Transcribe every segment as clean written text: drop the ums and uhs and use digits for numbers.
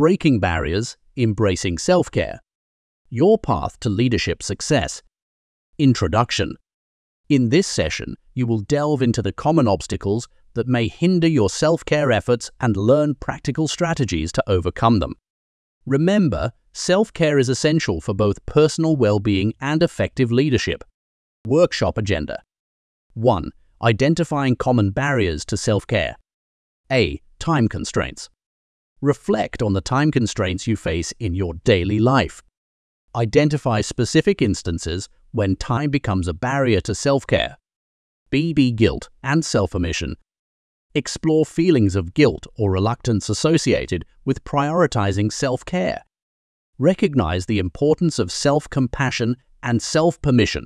Breaking Barriers, Embracing Self-Care. Your Path to Leadership Success. Introduction. In this session, you will delve into the common obstacles that may hinder your self-care efforts and learn practical strategies to overcome them. Remember, self-care is essential for both personal well-being and effective leadership. Workshop agenda. 1. Identifying common barriers to self-care. A. Time constraints. Reflect on the time constraints you face in your daily life. Identify specific instances when time becomes a barrier to self-care. B. Guilt and self-omission. Explore feelings of guilt or reluctance associated with prioritizing self-care. Recognize the importance of self-compassion and self-permission.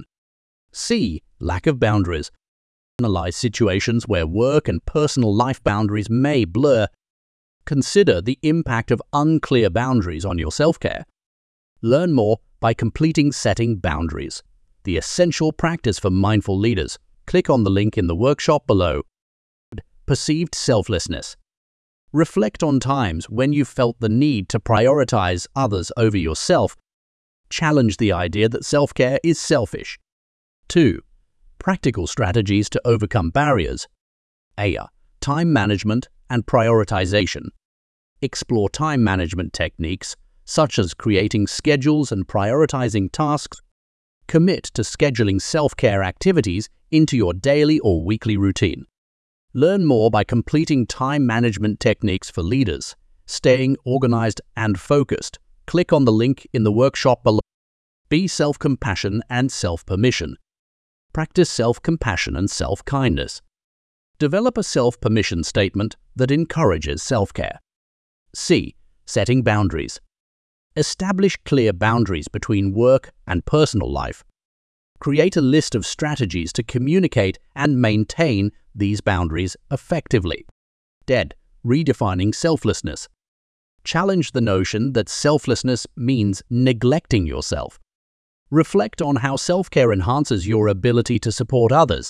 C. Lack of boundaries. Analyze situations where work and personal life boundaries may blur. Consider the impact of unclear boundaries on your self-care. Learn more by completing Setting Boundaries, the essential practice for mindful leaders. Click on the link in the workshop below. Perceived selflessness. Reflect on times when you felt the need to prioritize others over yourself. Challenge the idea that self-care is selfish. 2. Practical strategies to overcome barriers. A. Time management and prioritization. Explore time management techniques such as creating schedules and prioritizing tasks. Commit to scheduling self-care activities into your daily or weekly routine. Learn more by completing time management techniques for leaders, staying organized and focused. Click on the link in the workshop below. Be self-compassion and self-permission. Practice self-compassion and self-kindness. Develop a self-permission statement that encourages self-care. C. Setting boundaries. Establish clear boundaries between work and personal life. Create a list of strategies to communicate and maintain these boundaries effectively. Redefining selflessness. Challenge the notion that selflessness means neglecting yourself. Reflect on how self-care enhances your ability to support others.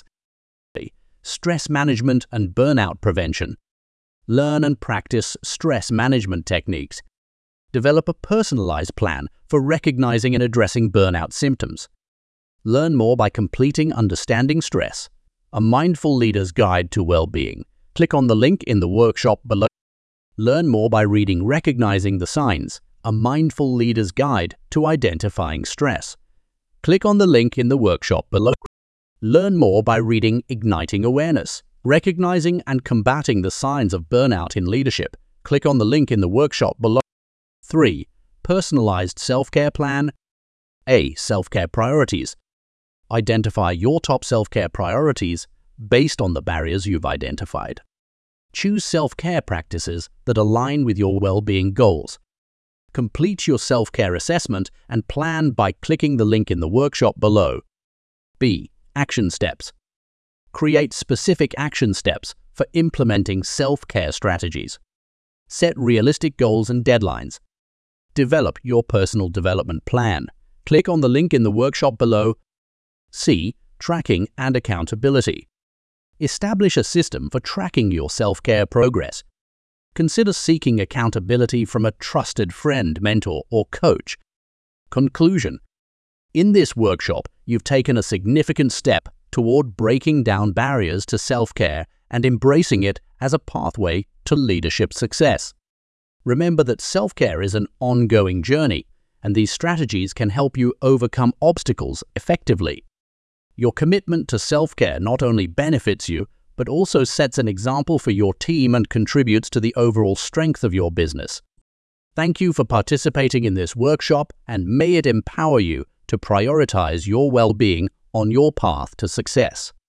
Stress management and burnout prevention. Learn and practice stress management techniques. Develop a personalized plan for recognizing and addressing burnout symptoms. Learn more by completing Understanding Stress, a mindful leader's guide to well-being. Click on the link in the workshop below. Learn more by reading Recognizing the Signs, a mindful leader's guide to identifying stress. Click on the link in the workshop below. Learn more by reading Igniting Awareness, Recognizing and Combating the Signs of Burnout in Leadership. Click on the link in the workshop below. 3. Personalized self-care plan. A. Self-care priorities. Identify your top self-care priorities based on the barriers you've identified. Choose self-care practices that align with your well-being goals. Complete your self-care assessment and plan by clicking the link in the workshop below. B. Action steps. Create specific action steps for implementing self-care strategies. Set realistic goals and deadlines. Develop your personal development plan. Click on the link in the workshop below. C. Tracking and accountability. Establish a system for tracking your self-care progress. Consider seeking accountability from a trusted friend, mentor, or coach. Conclusion. In this workshop, you've taken a significant step toward breaking down barriers to self-care and embracing it as a pathway to leadership success. Remember that self-care is an ongoing journey, and these strategies can help you overcome obstacles effectively. Your commitment to self-care not only benefits you, but also sets an example for your team and contributes to the overall strength of your business. Thank you for participating in this workshop, and may it empower you to prioritize your well-being on your path to success.